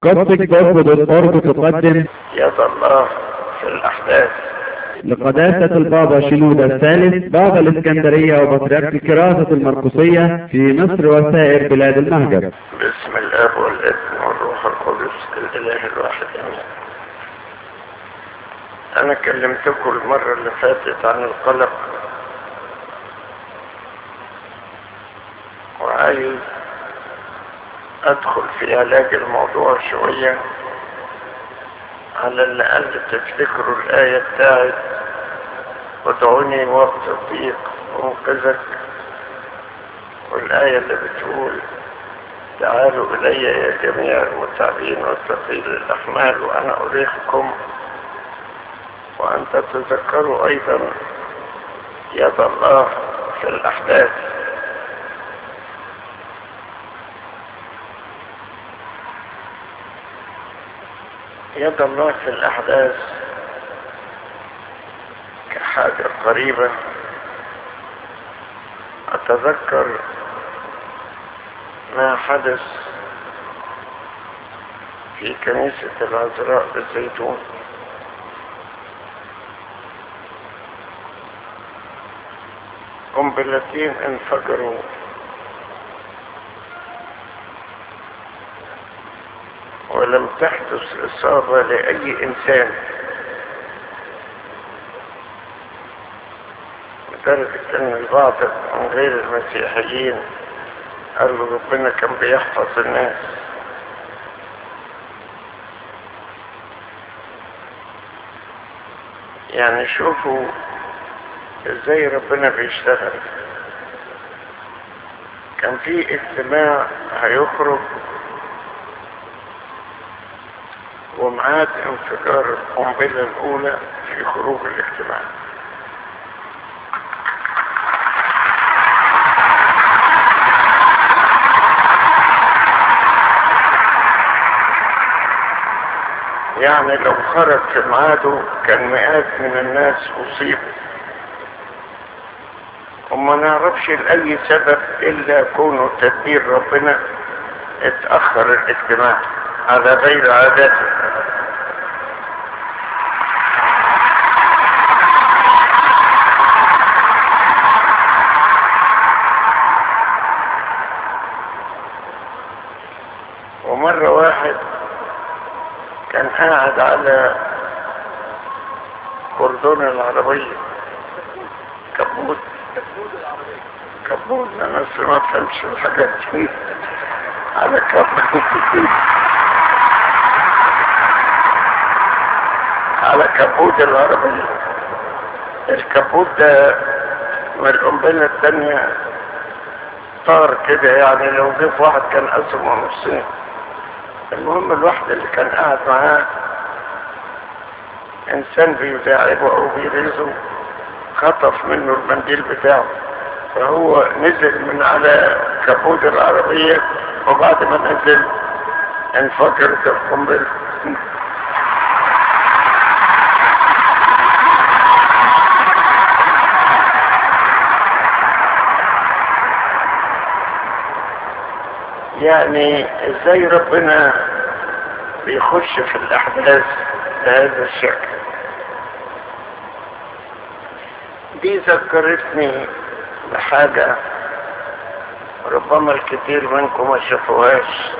Gospel.org تقدم يد الله في الأحداث. لقداسة البابا شنودة الثالث بابا الإسكندرية وبطريرك الكراسة المرقسية في مصر وسائر بلاد المهجر. باسم الآب والابن والروح القدس الإله الواحد آمين. أنا كلمتكم المرة اللي فاتت عن القلق، وعايز أدخل في علاج الموضوع شوية، على الأقل تفتكروا الآية بتاعت ادعوني وقت الضيق أنقذك، والآية اللي بتقول تعالوا إلي يا جميع المتعبين والثقيل الأحمال وأنا أريحكم، وأن تتذكروا أيضا يد الله في الأحداث. يد الله في الأحداث كحاجة قريبة. أتذكر ما حدث في كنيسة العذراء بالزيتون. قنبلتين انفجروا ولم تحدث إصابة لأي إنسان، لدرجة أن البعض من غير المسيحيين قالوا ربنا كان بيحفظ الناس. يعني شوفوا ازاي ربنا بيشتغل. كان في اجتماع هيخرج ومعاد انفجار القنبلة الأولى في خروج الاجتماع. يعني لو خرج في ميعاده كان مئات من الناس أصيبوا، وما نعرفش لأي سبب إلا كونه تدبير ربنا اتأخر الاجتماع على غير عادته. ومرة واحد كان قاعد على كردون العربية، كبوت انا ما فهمش الحاجات دي. على على كبوت العربية. الكبوت ده من القنبلة التانية طار كده، يعني لو جه واحد كان قسمه نصين. المهم الواحد اللي كان قاعد معاه انسان بيداعبه او بيغيظه، خطف منه المنديل بتاعه، فهو نزل من على كبوت العربية، وبعد ما نزل انفجرت القنبلة. يعني ازاي ربنا بيخش في الاحداث بهذا الشكل. دي ذكرتني بحاجة ربما الكثير منكم ما شافوهاش.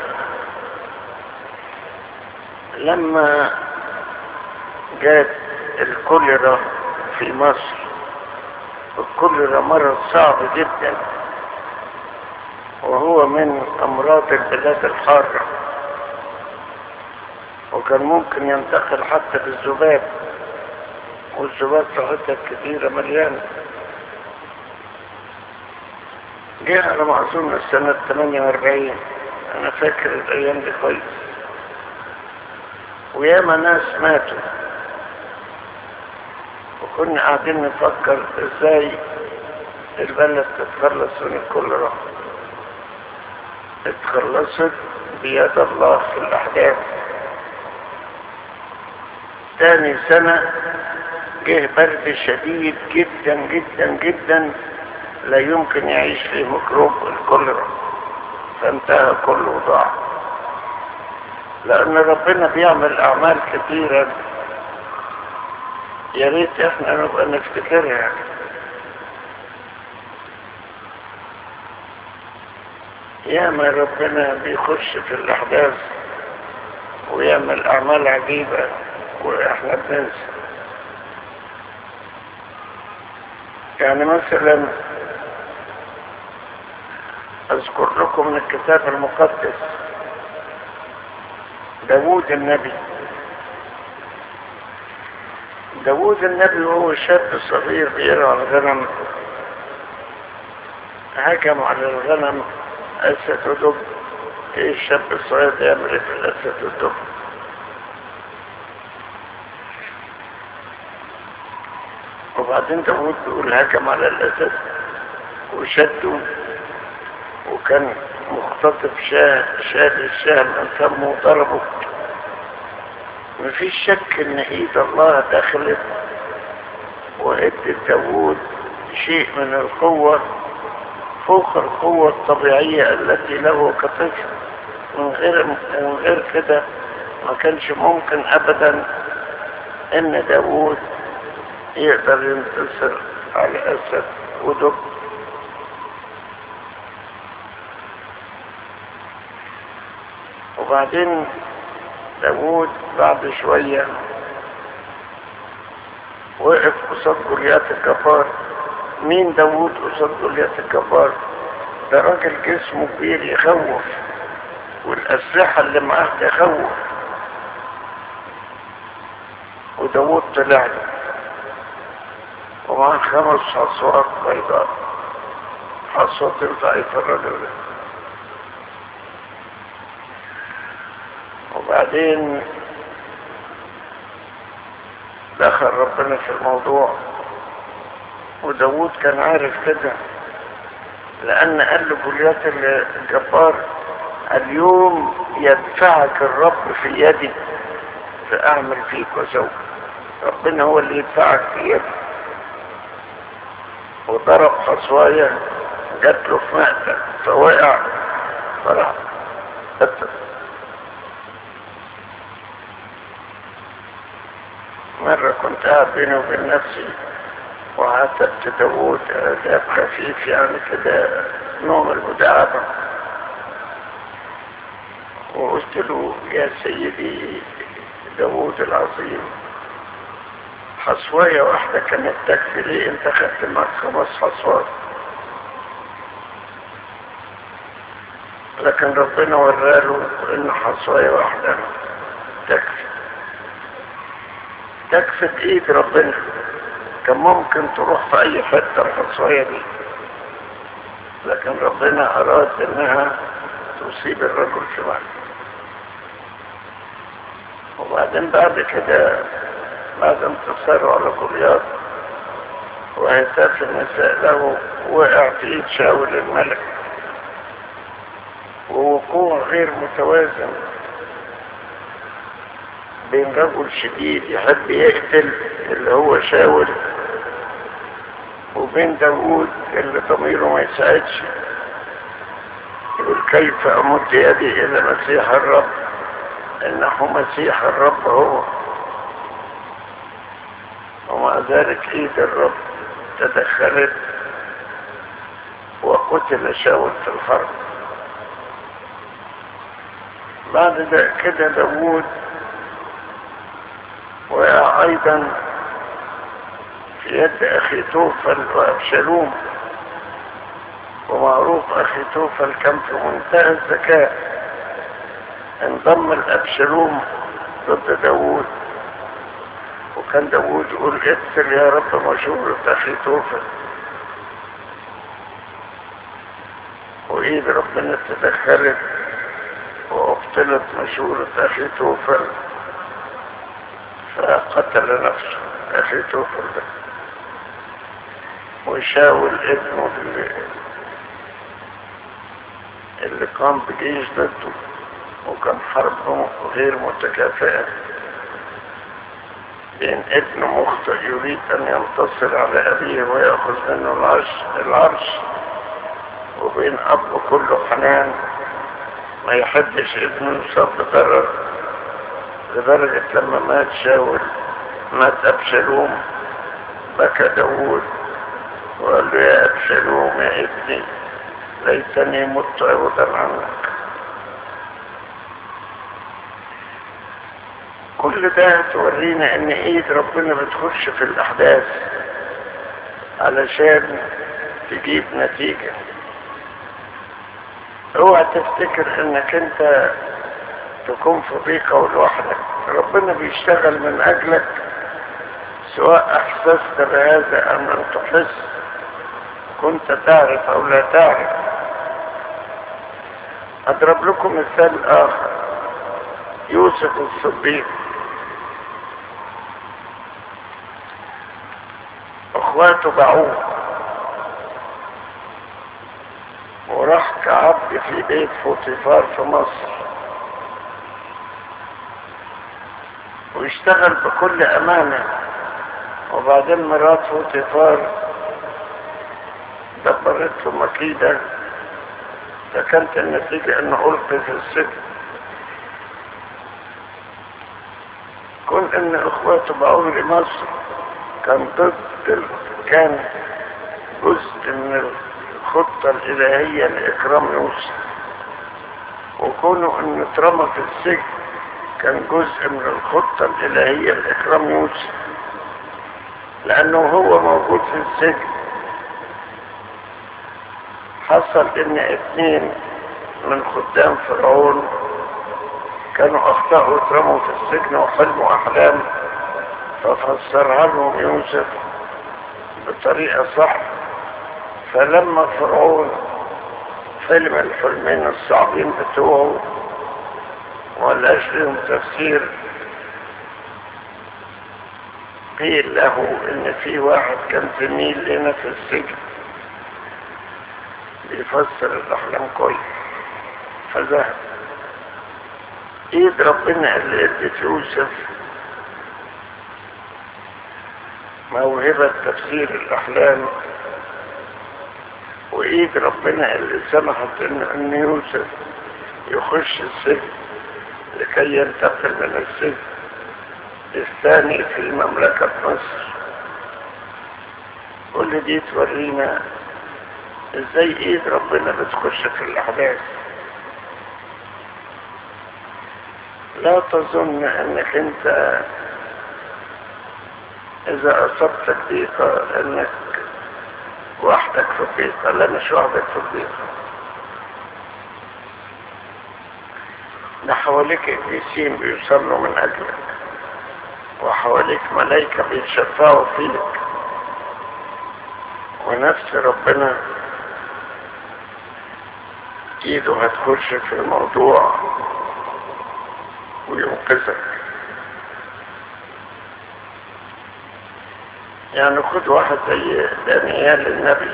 لما جات الكوليرا في مصر، الكوليرا مرض صعب جدا، وهو من أمراض البلاد الحارة، وكان ممكن ينتقل حتى بالذباب، والذباب صحتها كثيرة مليانة. جه على ما أظن سنة 48، أنا فاكر الأيام دي كويس، وياما ناس ماتوا، وكنا قاعدين نفكر ازاي البلد تتخلص من الكوليرا. اتخلصت بيد الله في الأحداث. تاني سنة جه برد شديد جدا جدا جدا، لا يمكن يعيش فيه ميكروب الكوليرا، فانتهى كله ضاع. لأن ربنا بيعمل أعمال كثيرة يا ريت احنا نبقى نفتكرها. ياما ربنا بيخش في الأحداث ويعمل أعمال عجيبة وإحنا بننسى. يعني مثلا أذكر لكم من الكتاب المقدس داود النبي. داود النبي وهو شاب صغير بيرعى الغنم هجم على الغنم أسد ودب. ايه الشاب الصغير ده يعمل ايه في الأسد والدب؟ وبعدين داود بيقول هجم على الأسد وشده وكان مختطف شال الشاه من فمه وضربه. مفيش شك ان ايد الله دخلت وادت داود شيء من القوة فوق القوة الطبيعية التي له كطفل. من غير كده ما كانش ممكن ابدا ان داود يقدر ينتصر على اسد ودب. وبعدين داود بعد شوية وقف قصاد جوليات الجبار. مين داود قصاد جوليات الجبار؟ ده راجل جسمه كبير يخوف والأسلحة اللي معاه تخوف. وداود طلع له ومعاه 5 حصوات بيضاء. حصوة تنفع في الراجل ده. وبعدين دخل ربنا في الموضوع وداود كان عارف كده لأن قال له جوليات الجبار اليوم يدفعك الرب في يدي فأعمل فيك وسوف. ربنا هو اللي يدفعك في يدي. وضرب حصوايا جات له في مقتل فوقع فراح قتل. مرة كنت قاعد بيني وبين نفسي وعاتبت داود عتاب خفيف يعني كده نوع من المداعبة وقلت له يا سيدي داود العظيم حصواية واحدة كانت تكفي ليه؟ انت خدت معك 5 حصوات. لكن ربنا وراله ان حصواية واحدة تكفي بايد ربنا. كان ممكن تروح في اي حتة الحصواية دي لكن ربنا اراد انها تصيب الرجل في بعض. وبعدين بعد كده بعد انتصاره على جوليات وهتاف النساء له وقع في ايد شاول الملك ووقوع غير متوازن بين رجل شديد يحب يقتل اللي هو شاول وبين داود اللي ضميره ما يساعدش يقول كيف امد يدي الى مسيح الرب انه مسيح الرب هو. ومع ذلك ايد الرب تدخلت وقتل شاول في الحرب. بعد كده داود وقع ايضا في يد اخي توفل وابشالوم. ومعروف اخي توفل كان في منتهى الذكاء. انضم الابشالوم ضد داود وكان داود يقول اقتل يا رب مشورة اخي توفل. وايد ربنا تدخلت وابطلت مشورة اخي توفل فقتل نفسه اخي توفل ده. وشاول ابنه اللي قام بجيش ضده وكان حرب غير متكافئة بين ابن مخطئ يريد ان ينتصر على ابيه ويأخذ منه العرش وبين اب كله حنان ما يحبش ابنه يصاب بضرر لدرجة لما مات شاول مات أبشالوم بكى داود وقال له يا أبشالوم يا ابني ليتني مت عوضا عنك. كل ده تورينا ان ايد ربنا بتخش في الاحداث علشان تجيب نتيجة. اوعى تفتكر انك انت تكون في ضيقة لوحدك، ربنا بيشتغل من اجلك سواء احسست بهذا ام لم تحس، كنت تعرف او لا تعرف. اضرب لكم مثال اخر، يوسف الصديق اخواته باعوه وراح كعبد في بيت فوطيفار في مصر واشتغل بكل امانة. وبعدين مرات فوطيفار دبرت له مكيدة، فكانت النتيجة انه ألقي في السجن. كون ان اخواته باعوه لمصر كان جزء من الخطة الالهية لاكرام يوسف، وكونه انه اترمى في السجن كان جزء من الخطة الالهية لاكرام يوسف، لانه هو موجود في السجن حصل ان 2 من خدام فرعون كانوا اخطأوا اترموا في السجن وحلموا احلام، ففسرها لهم يوسف بطريقة صح. فلما فرعون حلم الحلمين الصعبين بتوعه ولاش لهم تفسير، قيل له ان في واحد كان زميل لنا في السجن بيفسر الاحلام كويس، فذهب. ايد ربنا اللي ادت يوسف موهبة تفسير الاحلام، وايد ربنا اللي سمحت ان يوسف يخش السجن لكي ينتقل من السجن الثاني في مملكة مصر. كل دي تورينا ازاي ايد ربنا بتخش في الاحداث. لا تظن انك انت اذا اصبتك ضيقة انك وحدك في الضيقة، لا مش وحدك في الضيقة، ده حواليك ابليسين بيصلوا من اجلك، وحواليك ملائكة بيتشفعوا فيك، ونفس ربنا ايده هتخش في الموضوع وينقذك. يعني خد واحد زي دانيال النبي،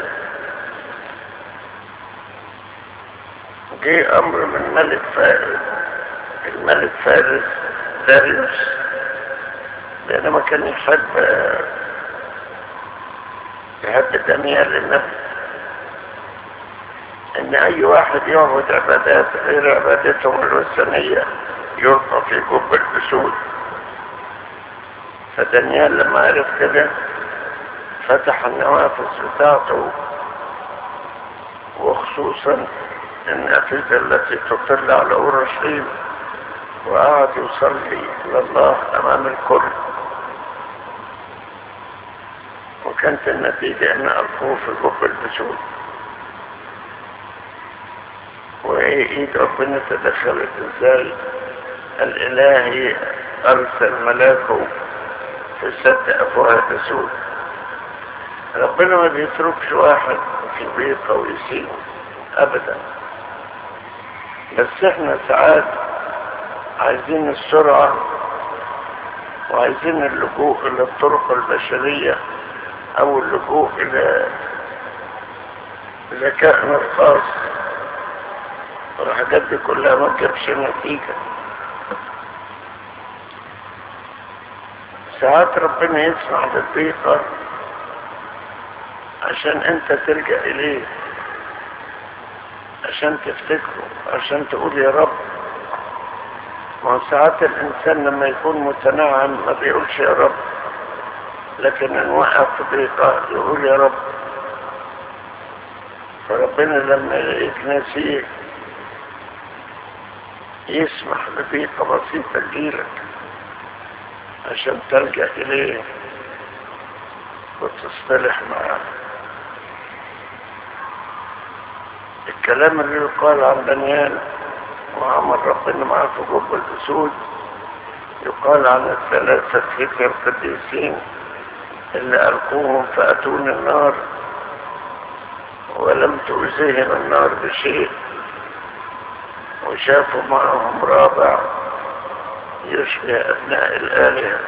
جه امر من ملك فارس، الملك فارس داريوس، لانما كان يحب دانيال النبي ان اي واحد يعبد عبادات غير عبادتهم الوثنية يلقى في جب الاسود. فدانيال لما عرف كده فتح النوافذ بتاعته، وخصوصا النافذة التي تطل على اورشليم، وقعد يصلي لله امام الكل، وكانت النتيجة ان القوه في جب الاسود. وايد ربنا تدخلت ازاي؟ الالهي ارسل ملاكه في سد افواه الاسود. ربنا ما بيتركش واحد في ضيقة ويسيبه ابدا، بس احنا ساعات عايزين السرعة وعايزين اللجوء الى الطرق البشرية او اللجوء الى ذكائنا الخاص، والحاجات دي كلها ما تجيبش نتيجة. ساعات ربنا يسمح بالضيقة عشان انت تلجأ اليه، عشان تفتكره، عشان تقول يا رب وساعات الإنسان لما يكون متنعم ما بيقولش يا رب، لكن إن وقع في ضيقة يقول يا رب. فربنا لما يلاقيك نسيك يسمح بضيقة بسيطة تجيلك عشان تلجأ إليه وتصطلح معاه. الكلام اللي يقال عن دانيال وعمل ربنا معاه في جب الأسود يقال عن الثلاثة فتية القديسين اللي ألقوهم فأتون النار ولم تؤذيهم النار بشيء، وشافوا معهم رابع يشبه أبناء الآلهة.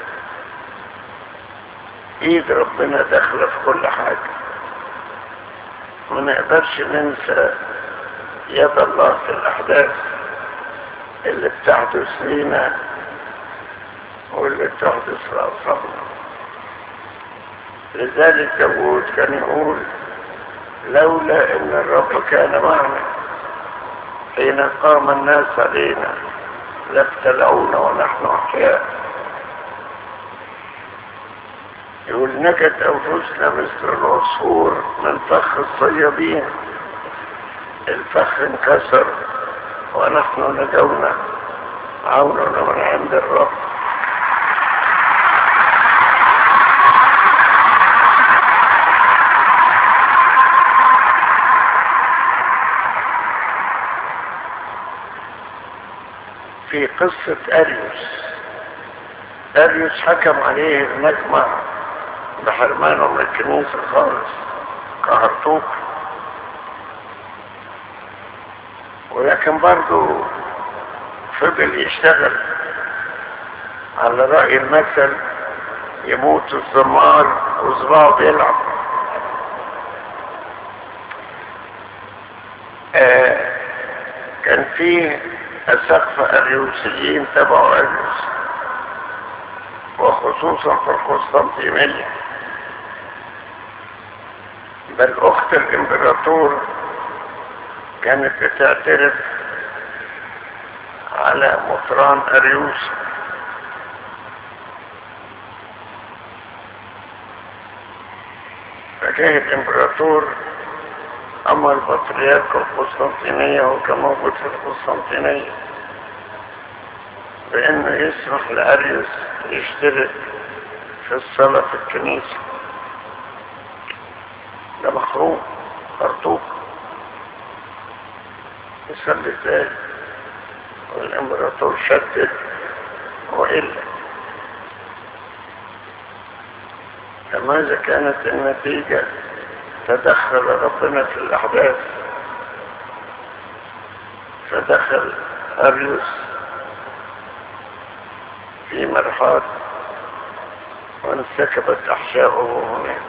إيد ربنا داخلة في كل حاجة، ما نقدرش ننسى يد الله في الأحداث اللي بتحدث لينا واللي بتحدث لأصحابنا. لذلك داود كان يقول لولا ان الرب كان معنا حين قام الناس علينا لابتلعونا ونحن احياء. يقول نجد انفسنا مثل العصفور من فخ الصيادين، الفخ انكسر ونحن نجونا عوننا من عند الرب. في قصة أريوس حكم عليه المجمع بحرمانه من الكنيسة خالص كهرطوق، ولكن برضو فضل يشتغل على رأي المثل يموت الزمار وصباعه بيلعب. كان فيه أسقف أريوسيين تبعوا أريوس، وخصوصا في القسطنطينية، بل أخت الإمبراطور كانت بتعترف على مطران أريوس. فجاه الإمبراطور أمر بطريرك القسطنطينية وكان موجود في القسطنطينية بأنه يسمح لأريوس يشترك في الصلاة في الكنيسة. ده مخروق خرطوق يصلي ازاي؟ والإمبراطور شدد وإلا. فماذا كانت النتيجة؟ تدخل ربنا في الأحداث، فدخل أريوس في مرحاض وانسكبت أحشاؤه هناك،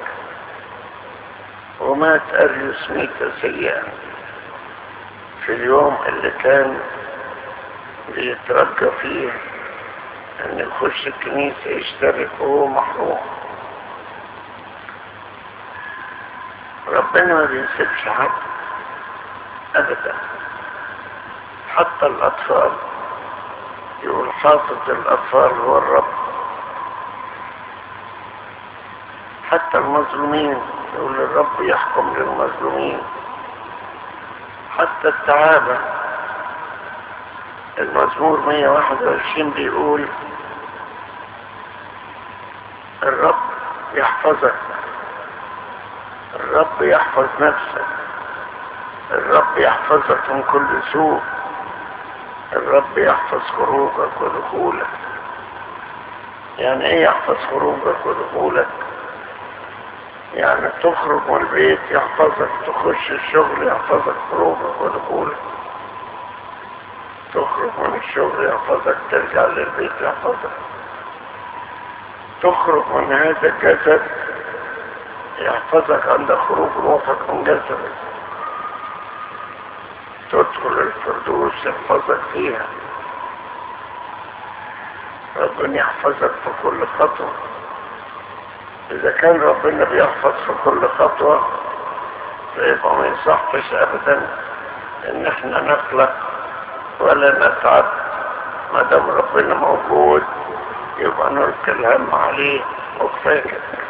ومات أريوس ميتة سيئة في اليوم اللي كان بيترجى فيه أن يخش الكنيسة يشترك وهو محروم. ربنا ما بيسيبش حد أبدا، حتى الأطفال. يقول حافظ الأطفال هو الرب. حتى المظلومين يقول الرب يحكم للمظلومين. حتى التعابة، المزمور 121 بيقول الرب يحفظك، الرب يحفظ نفسك، الرب يحفظك من كل سوء، الرب يحفظ خروجك ودخولك. يعني ايه يحفظ خروجك ودخولك؟ يعني تخرج من البيت يحفظك، تخش الشغل يحفظك خروجك ودخولك، تخرج من الشغل يحفظك، ترجع للبيت يحفظك، تخرج من هذا الجسد يحفظك عند خروج روحك من جسدك، تدخل الفردوس يحفظك فيها. ربنا يحفظك في كل خطوة. إذا كان ربنا بيحفظ في كل خطوة فيبقى ما يصحش أبدا إن احنا نقلق ولا نتعب ما دام ربنا موجود يبقى نلقي الهم عليه وكفاية كده.